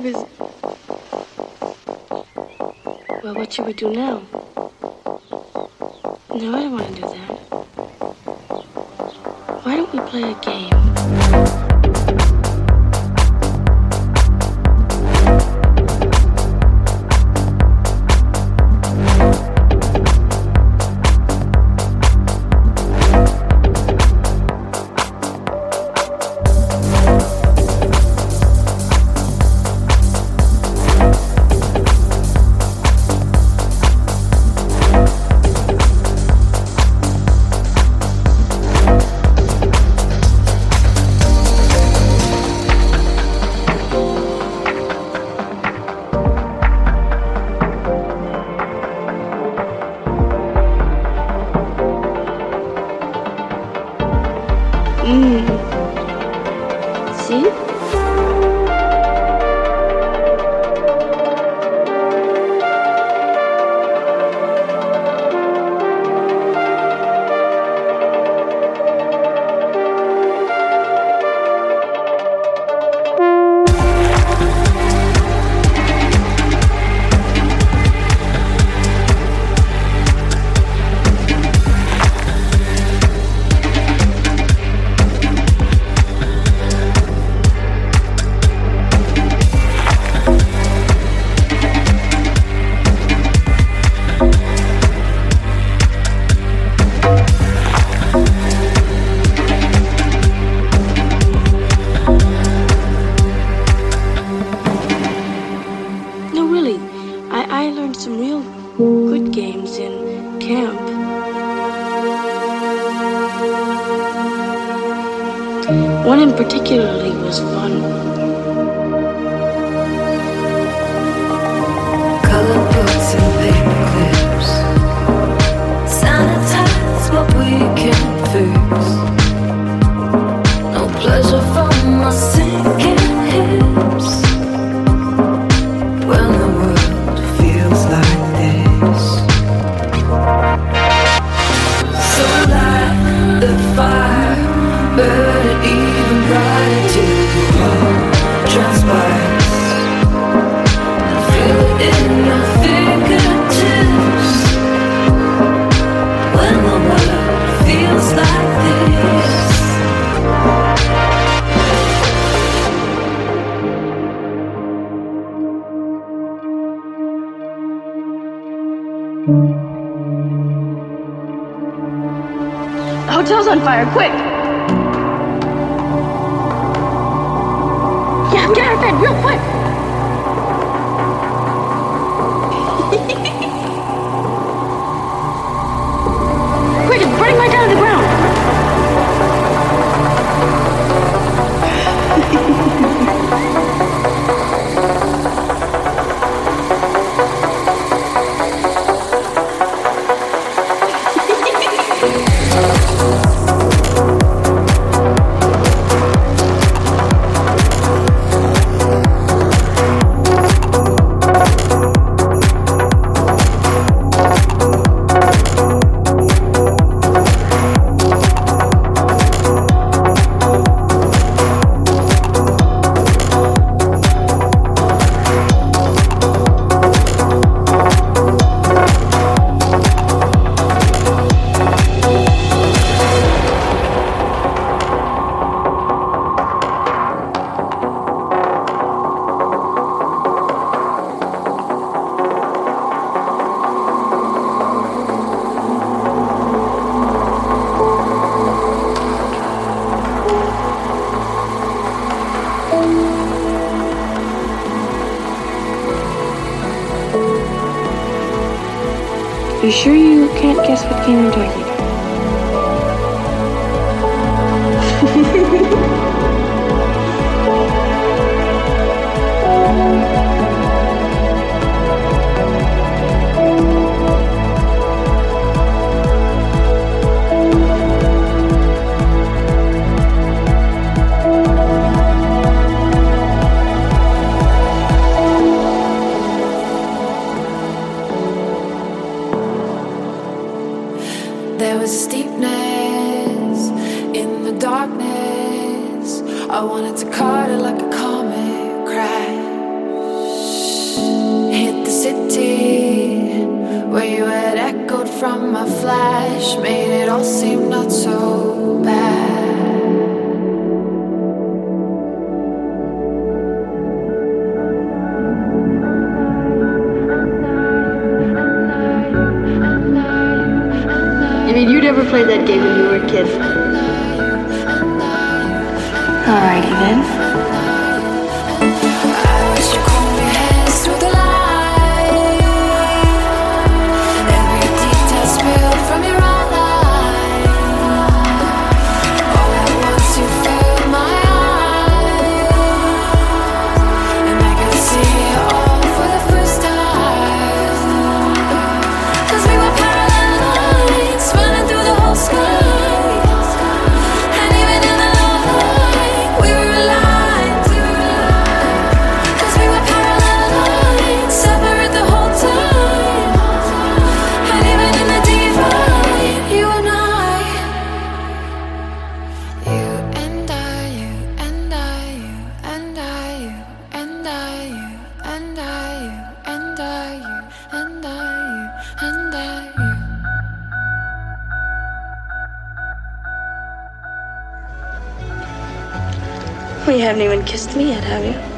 visit. Well, what should we do now? No, I don't want to do that. Why don't we play a game? See? I learned some real good games in camp. One in particularly was fun. Color books and paper clips sanitize what we can fix. No pleasure from my sinking hips. When the world feels like this, so light the fire, burn it even brighter till the heart transpires. Feel it in your fingertips. When the world feels like this. The hotel's on fire, quick! Yeah, get out of bed, real quick! Quick, it's burning right down to the ground! You sure you can't guess what game I'm talking about? There was steepness in the darkness. I wanted to cut it like a comic cry. from my flash made it all seem not so bad. I mean, you never played that game when you were a kid. Alrighty then. Well, you haven't even kissed me yet, have you?